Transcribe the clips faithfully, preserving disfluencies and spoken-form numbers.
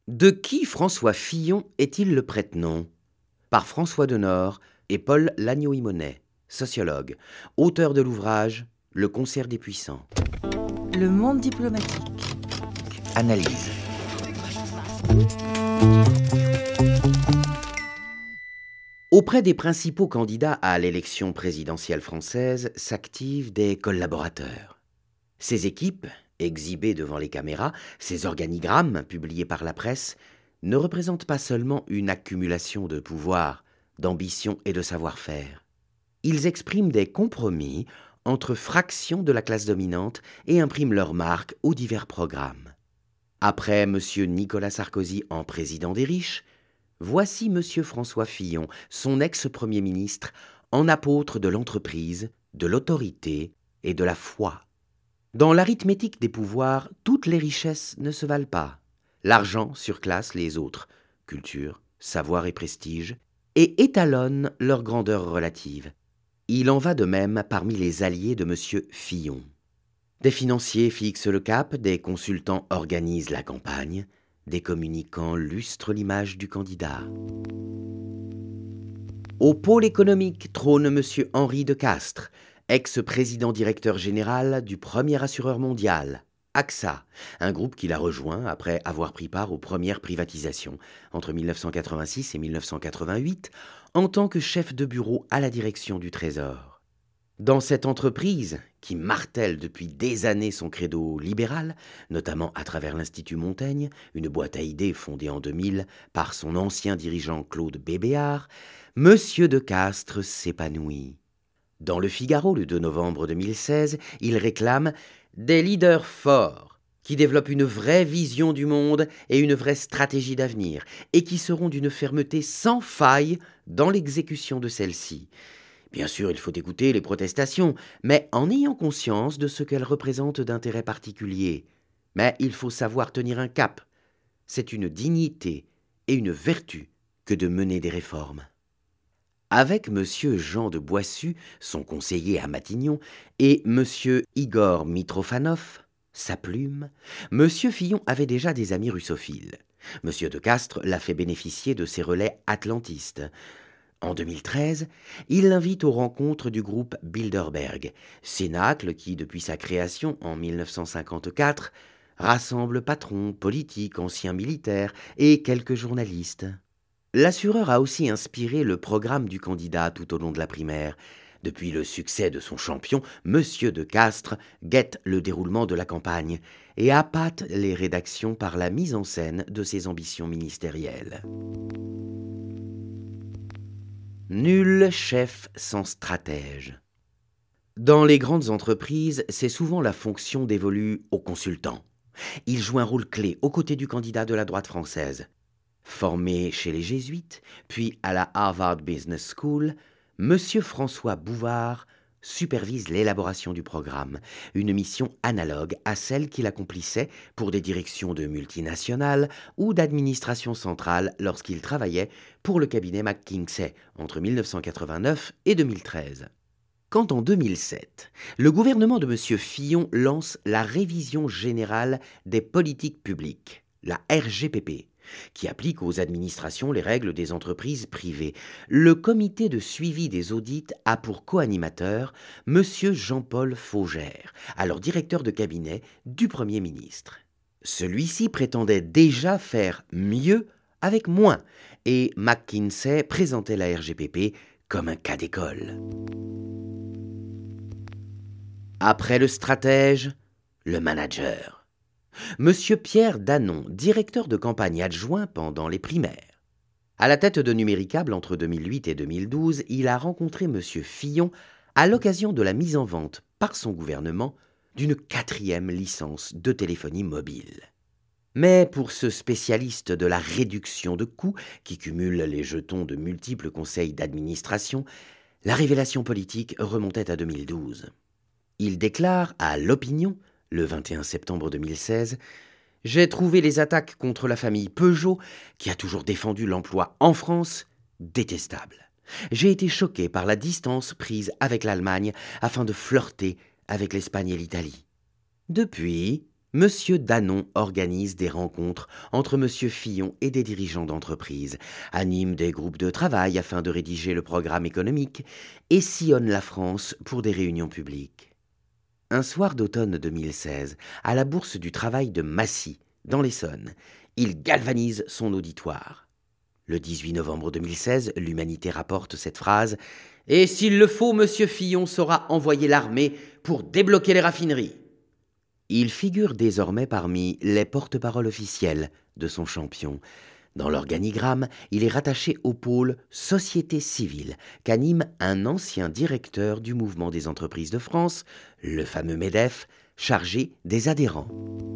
De qui François Fillon est-il le prête-nom? Par François Denord et Paul Lagneau-Ymonnet, sociologue, auteur de l'ouvrage Le concert des puissants. Le monde diplomatique. Analyse. Auprès des principaux candidats à l'élection présidentielle française s'activent des collaborateurs. Ces équipes, exhibées devant les caméras, ces organigrammes publiés par la presse, ne représentent pas seulement une accumulation de pouvoir, d'ambition et de savoir-faire. Ils expriment des compromis entre fractions de la classe dominante et impriment leur marque aux divers programmes. Après M. Nicolas Sarkozy en président des riches, voici M. François Fillon, son ex-premier ministre, en apôtre de l'entreprise, de l'autorité et de la foi. Dans l'arithmétique des pouvoirs, toutes les richesses ne se valent pas. L'argent surclasse les autres, culture, savoir et prestige, et étalonne leur grandeur relative. Il en va de même parmi les alliés de M. Fillon. Des financiers fixent le cap, des consultants organisent la campagne, des communicants lustrent l'image du candidat. Au pôle économique trône M. Henri de Castres, ex-président directeur général du premier assureur mondial, A X A, un groupe qu'il a rejoint après avoir pris part aux premières privatisations entre mille neuf cent quatre-vingt-six et mille neuf cent quatre-vingt-huit en tant que chef de bureau à la direction du Trésor. Dans cette entreprise, qui martèle depuis des années son credo libéral, notamment à travers l'Institut Montaigne, une boîte à idées fondée en deux mille par son ancien dirigeant Claude Bébéar, M. de Castres s'épanouit. Dans Le Figaro, le deux novembre deux mille seize, il réclame « des leaders forts qui développent une vraie vision du monde et une vraie stratégie d'avenir et qui seront d'une fermeté sans faille dans l'exécution de celle-ci ». Bien sûr, il faut écouter les protestations, mais en ayant conscience de ce qu'elles représentent d'intérêt particulier. Mais il faut savoir tenir un cap. C'est une dignité et une vertu que de mener des réformes. Avec M. Jean de Boissus, son conseiller à Matignon, et M. Igor Mitrofanov, sa plume, M. Fillon avait déjà des amis russophiles. M. de Castres l'a fait bénéficier de ses relais atlantistes. En deux mille treize, il l'invite aux rencontres du groupe Bilderberg, cénacle qui, depuis sa création en mille neuf cent cinquante-quatre, rassemble patrons, politiques, anciens militaires et quelques journalistes. L'assureur a aussi inspiré le programme du candidat tout au long de la primaire. Depuis le succès de son champion, M. de Castres guette le déroulement de la campagne et appâte les rédactions par la mise en scène de ses ambitions ministérielles. Nul chef sans stratège. Dans les grandes entreprises, c'est souvent la fonction dévolue aux consultants. Il joue un rôle clé aux côtés du candidat de la droite française. Formé chez les Jésuites, puis à la Harvard Business School, M. François Bouvard supervise l'élaboration du programme, une mission analogue à celle qu'il accomplissait pour des directions de multinationales ou d'administration centrale lorsqu'il travaillait pour le cabinet McKinsey entre mille neuf cent quatre-vingt-neuf et deux mille treize. Quand en deux mille sept, le gouvernement de M. Fillon lance la révision générale des politiques publiques, la R G P P, qui applique aux administrations les règles des entreprises privées. Le comité de suivi des audits a pour co-animateur M. Jean-Paul Faugère, alors directeur de cabinet du Premier ministre. Celui-ci prétendait déjà faire mieux avec moins, et McKinsey présentait la R G P P comme un cas d'école. Après le stratège, le manager. Monsieur Pierre Danon, directeur de campagne adjoint pendant les primaires. À la tête de Numéricable entre deux mille huit et deux mille douze, il a rencontré Monsieur Fillon à l'occasion de la mise en vente par son gouvernement d'une quatrième licence de téléphonie mobile. Mais pour ce spécialiste de la réduction de coûts qui cumule les jetons de multiples conseils d'administration, la révélation politique remontait à deux mille douze. Il déclare à l'Opinion le vingt et un septembre deux mille seize, « J'ai trouvé les attaques contre la famille Peugeot, qui a toujours défendu l'emploi en France, détestables. J'ai été choqué par la distance prise avec l'Allemagne afin de flirter avec l'Espagne et l'Italie. Depuis, Monsieur Danon organise des rencontres entre Monsieur Fillon et des dirigeants d'entreprise, anime des groupes de travail afin de rédiger le programme économique et sillonne la France pour des réunions publiques. Un soir d'automne deux mille seize, à la Bourse du Travail de Massy, dans l'Essonne, il galvanise son auditoire. Le dix-huit novembre deux mille seize, l'Humanité rapporte cette phrase « Et s'il le faut, Monsieur Fillon saura envoyer l'armée pour débloquer les raffineries ». Il figure désormais parmi les porte-paroles officiels de son champion. Dans l'organigramme, il est rattaché au pôle Société civile qu'anime un ancien directeur du Mouvement des entreprises de France, le fameux MEDEF, chargé des adhérents.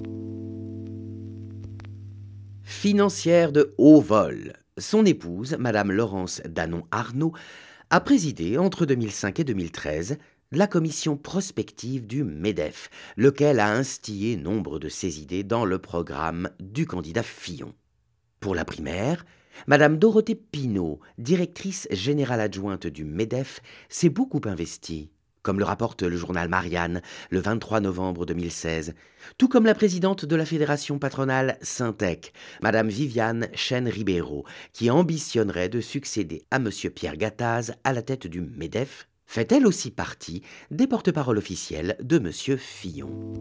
Financière de haut vol, son épouse, Madame Laurence Danon-Arnaud, a présidé entre deux mille cinq et deux mille treize la commission prospective du MEDEF, lequel a instillé nombre de ses idées dans le programme du candidat Fillon. Pour la primaire, Madame Dorothée Pinault, directrice générale adjointe du MEDEF, s'est beaucoup investie, comme le rapporte le journal Marianne le vingt-trois novembre deux mille seize, tout comme la présidente de la fédération patronale Syntec, Madame Viviane Chêne-Ribeiro, qui ambitionnerait de succéder à Monsieur Pierre Gattaz à la tête du MEDEF, fait elle aussi partie des porte-paroles officiels de Monsieur Fillon.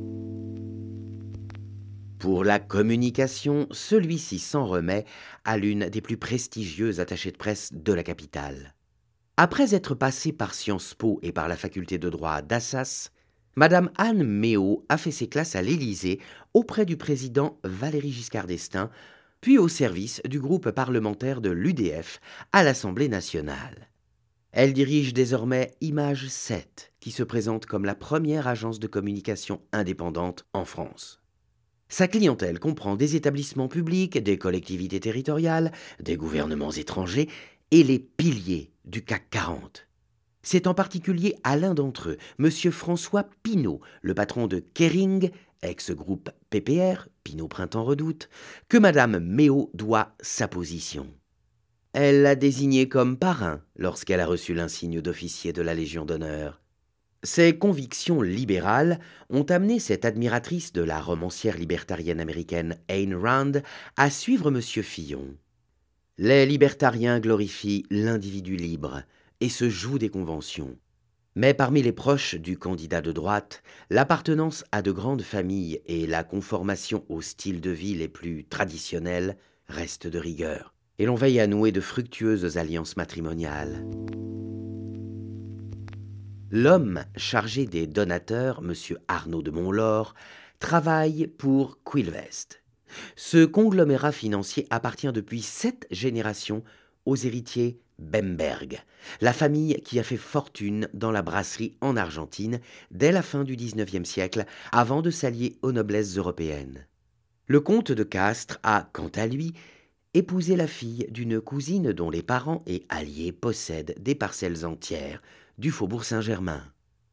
Pour la communication, celui-ci s'en remet à l'une des plus prestigieuses attachées de presse de la capitale. Après être passée par Sciences Po et par la faculté de droit d'Assas, Madame Anne Méot a fait ses classes à l'Élysée auprès du président Valéry Giscard d'Estaing, puis au service du groupe parlementaire de l'U D F à l'Assemblée nationale. Elle dirige désormais Image sept, qui se présente comme la première agence de communication indépendante en France. Sa clientèle comprend des établissements publics, des collectivités territoriales, des gouvernements étrangers et les piliers du C A C quarante. C'est en particulier à l'un d'entre eux, M. François Pinault, le patron de Kering, ex-groupe P P R, Pinault Printemps Redoute, que Mme Méot doit sa position. Elle l'a désigné comme parrain lorsqu'elle a reçu l'insigne d'officier de la Légion d'honneur. Ses convictions libérales ont amené cette admiratrice de la romancière libertarienne américaine Ayn Rand à suivre M. Fillon. Les libertariens glorifient l'individu libre et se jouent des conventions. Mais parmi les proches du candidat de droite, l'appartenance à de grandes familles et la conformation aux styles de vie les plus traditionnels restent de rigueur. Et l'on veille à nouer de fructueuses alliances matrimoniales. L'homme chargé des donateurs, M. Arnaud de Montlore, travaille pour Quilvest. Ce conglomérat financier appartient depuis sept générations aux héritiers Bemberg, la famille qui a fait fortune dans la brasserie en Argentine dès la fin du dix-neuvième siècle, avant de s'allier aux noblesses européennes. Le comte de Castres a, quant à lui, épousé la fille d'une cousine dont les parents et alliés possèdent des parcelles entières du faubourg Saint-Germain.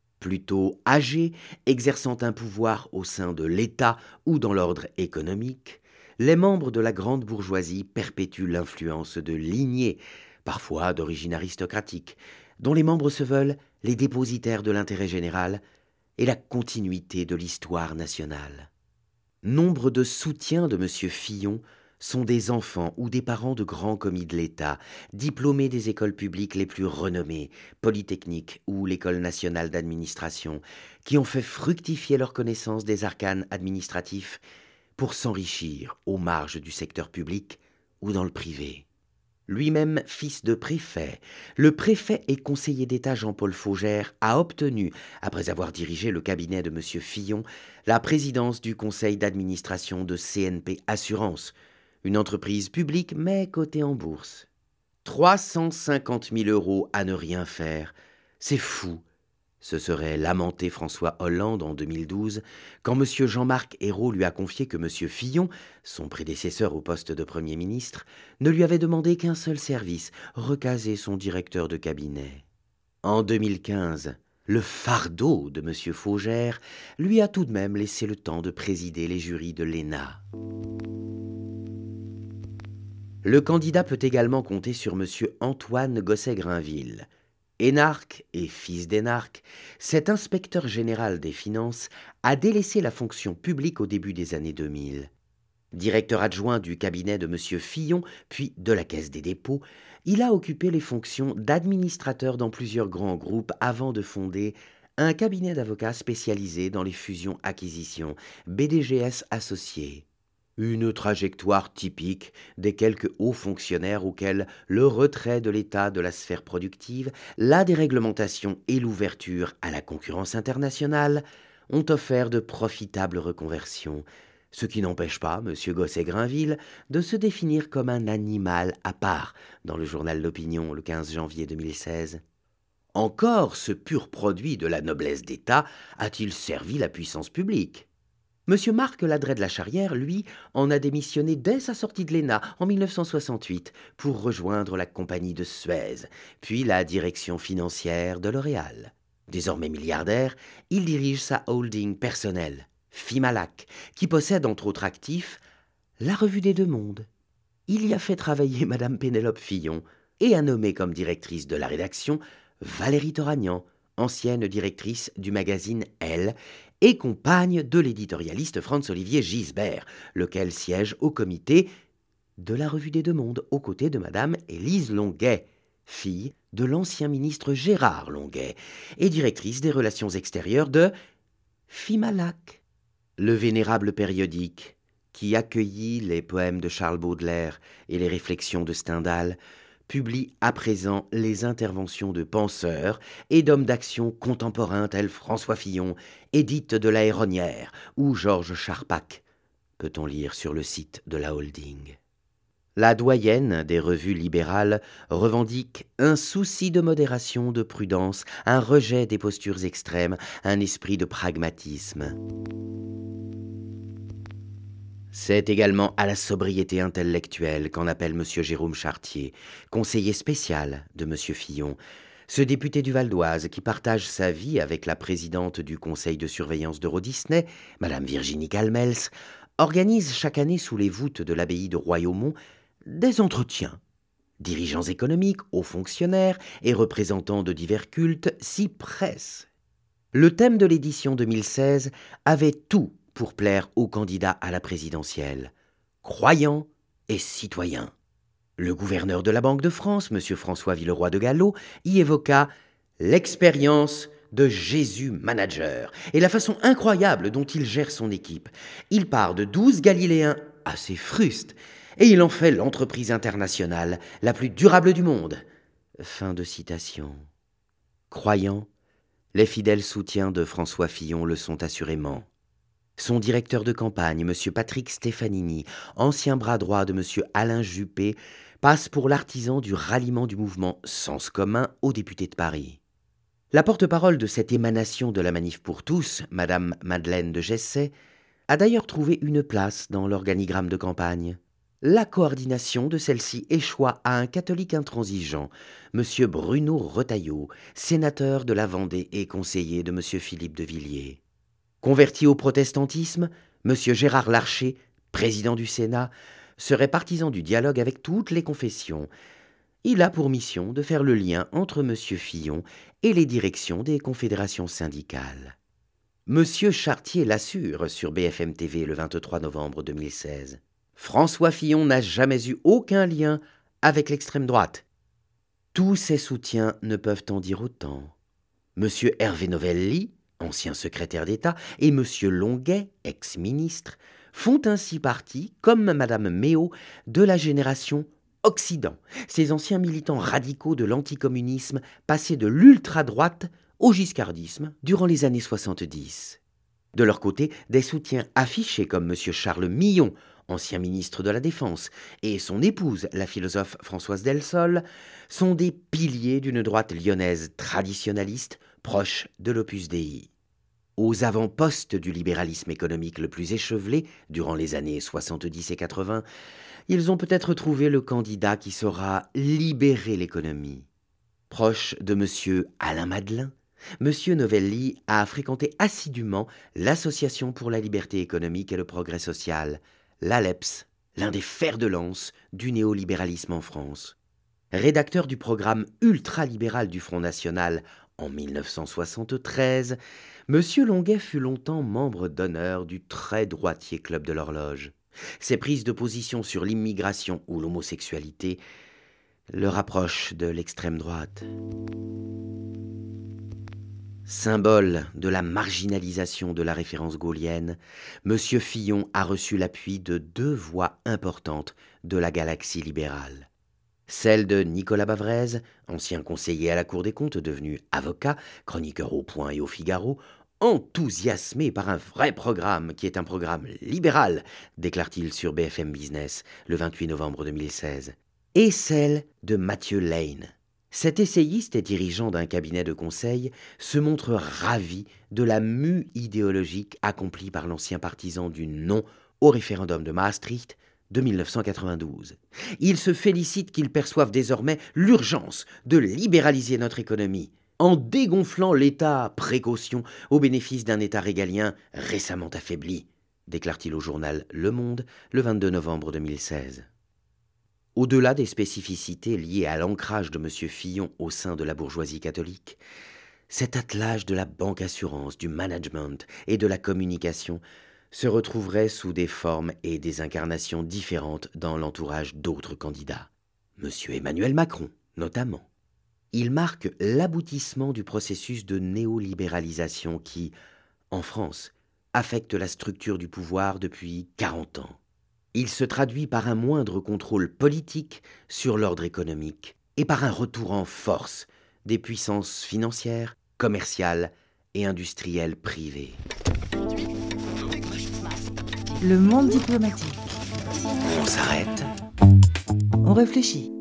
Plutôt âgés, exerçant un pouvoir au sein de l'État ou dans l'ordre économique, les membres de la grande bourgeoisie perpétuent l'influence de lignées, parfois d'origine aristocratique, dont les membres se veulent les dépositaires de l'intérêt général et la continuité de l'histoire nationale. Nombre de soutiens de M. Fillon sont des enfants ou des parents de grands commis de l'État, diplômés des écoles publiques les plus renommées, Polytechnique ou l'École nationale d'administration, qui ont fait fructifier leur connaissance des arcanes administratifs pour s'enrichir aux marges du secteur public ou dans le privé. Lui-même fils de préfet, le préfet et conseiller d'État Jean-Paul Faugère a obtenu, après avoir dirigé le cabinet de M. Fillon, la présidence du conseil d'administration de C N P Assurance, une entreprise publique mais cotée en bourse. trois cent cinquante mille euros à ne rien faire, c'est fou. Se serait lamenté François Hollande en deux mille douze, quand M. Jean-Marc Ayrault lui a confié que M. Fillon, son prédécesseur au poste de Premier ministre, ne lui avait demandé qu'un seul service, recaser son directeur de cabinet. En deux mille quinze, le fardeau de M. Faugère lui a tout de même laissé le temps de présider les jurys de l'E N A. Le candidat peut également compter sur M. Antoine Gosset-Grainville, Énarque et fils d'énarque, cet inspecteur général des finances a délaissé la fonction publique au début des années deux mille. Directeur adjoint du cabinet de M. Fillon, puis de la Caisse des dépôts, il a occupé les fonctions d'administrateur dans plusieurs grands groupes avant de fonder un cabinet d'avocats spécialisé dans les fusions-acquisitions, B D G S Associés. Une trajectoire typique des quelques hauts fonctionnaires auxquels le retrait de l'État de la sphère productive, la déréglementation et l'ouverture à la concurrence internationale ont offert de profitables reconversions, ce qui n'empêche pas M. Gosset-Grainville de se définir comme un animal à part dans le journal L'Opinion le quinze janvier deux mille seize. Encore ce pur produit de la noblesse d'État a-t-il servi la puissance publique ? M. Marc Ladret de la Charrière, lui, en a démissionné dès sa sortie de l'E N A en mille neuf cent soixante-huit pour rejoindre la compagnie de Suez, puis la direction financière de L'Oréal. Désormais milliardaire, il dirige sa holding personnelle, Fimalac, qui possède entre autres actifs la Revue des Deux Mondes. Il y a fait travailler Madame Pénélope Fillon et a nommé comme directrice de la rédaction Valérie Toragnan, ancienne directrice du magazine Elle, et compagne de l'éditorialiste Franz-Olivier Gisbert, lequel siège au comité de la Revue des Deux Mondes, aux côtés de Madame Élise Longuet, fille de l'ancien ministre Gérard Longuet, et directrice des relations extérieures de Fimalac, le vénérable périodique qui accueillit les poèmes de Charles Baudelaire et les réflexions de Stendhal, publie à présent les interventions de penseurs et d'hommes d'action contemporains tels François Fillon, Édith de la Héronnière ou Georges Charpak, peut-on lire sur le site de la holding. La doyenne des revues libérales revendique un souci de modération, de prudence, un rejet des postures extrêmes, un esprit de pragmatisme. C'est également à la sobriété intellectuelle qu'en appelle M. Jérôme Chartier, conseiller spécial de M. Fillon, ce député du Val d'Oise qui partage sa vie avec la présidente du conseil de surveillance d'Euro Disney, Mme Virginie Calmels, organise chaque année sous les voûtes de l'abbaye de Royaumont des entretiens. Dirigeants économiques, hauts fonctionnaires et représentants de divers cultes s'y pressent. Le thème de l'édition deux mille seize avait tout pour plaire aux candidats à la présidentielle, croyants et citoyens. Le gouverneur de la Banque de France, M. François Villeroy de Galhau, y évoqua l'expérience de Jésus manager et la façon incroyable dont il gère son équipe. Il part de douze Galiléens assez frustes et il en fait l'entreprise internationale la plus durable du monde. Fin de citation. Croyants, les fidèles soutiens de François Fillon le sont assurément. Son directeur de campagne, M. Patrick Stefanini, ancien bras droit de M. Alain Juppé, passe pour l'artisan du ralliement du mouvement Sens commun aux députés de Paris. La porte-parole de cette émanation de la Manif pour tous, Mme Madeleine de Gesset, a d'ailleurs trouvé une place dans l'organigramme de campagne. La coordination de celle-ci échoua à un catholique intransigeant, M. Bruno Retailleau, sénateur de la Vendée et conseiller de M. Philippe de Villiers. Converti au protestantisme, M. Gérard Larcher, président du Sénat, serait partisan du dialogue avec toutes les confessions. Il a pour mission de faire le lien entre M. Fillon et les directions des confédérations syndicales. M. Chartier l'assure sur B F M T V le vingt-trois novembre deux mille seize. François Fillon n'a jamais eu aucun lien avec l'extrême droite. Tous ses soutiens ne peuvent en dire autant. M. Hervé Novelli, ancien secrétaire d'État, et M. Longuet, ex-ministre, font ainsi partie, comme Mme Méot, de la génération Occident, ces anciens militants radicaux de l'anticommunisme passés de l'ultra-droite au giscardisme durant les années soixante-dix. De leur côté, des soutiens affichés comme M. Charles Millon, ancien ministre de la Défense, et son épouse, la philosophe Françoise Delsol, sont des piliers d'une droite lyonnaise traditionnaliste proche de l'Opus Dei. Aux avant-postes du libéralisme économique le plus échevelé, durant les années soixante-dix et quatre-vingts, ils ont peut-être trouvé le candidat qui saura libérer l'économie. Proche de M. Alain Madelin, M. Novelli a fréquenté assidûment l'Association pour la liberté économique et le progrès social, l'A L E P S, l'un des fers de lance du néolibéralisme en France. Rédacteur du programme ultralibéral du Front National en mille neuf cent soixante-treize, M. Longuet fut longtemps membre d'honneur du très droitier Club de l'Horloge. Ses prises de position sur l'immigration ou l'homosexualité le rapprochent de l'extrême droite. Symbole de la marginalisation de la référence gaulienne, M. Fillon a reçu l'appui de deux voix importantes de la galaxie libérale. Celle de Nicolas Bavrez, ancien conseiller à la Cour des comptes, devenu avocat, chroniqueur au Point et au Figaro, enthousiasmé par un vrai programme qui est un programme libéral, déclare-t-il sur B F M Business le vingt-huit novembre deux mille seize. Et celle de Mathieu Lane. Cet essayiste et dirigeant d'un cabinet de conseil se montre ravi de la mue idéologique accomplie par l'ancien partisan du non au référendum de Maastricht de mille neuf cent quatre-vingt-douze. Il se félicite qu'ils perçoivent désormais l'urgence de libéraliser notre économie, en dégonflant l'État précaution au bénéfice d'un État régalien récemment affaibli, déclare-t-il au journal Le Monde le vingt-deux novembre deux mille seize. Au-delà des spécificités liées à l'ancrage de M. Fillon au sein de la bourgeoisie catholique, cet attelage de la banque assurance, du management et de la communication se retrouverait sous des formes et des incarnations différentes dans l'entourage d'autres candidats. M. Emmanuel Macron, notamment. Il marque l'aboutissement du processus de néolibéralisation qui, en France, affecte la structure du pouvoir depuis quarante ans. Il se traduit par un moindre contrôle politique sur l'ordre économique et par un retour en force des puissances financières, commerciales et industrielles privées. Le monde diplomatique. On s'arrête. On réfléchit.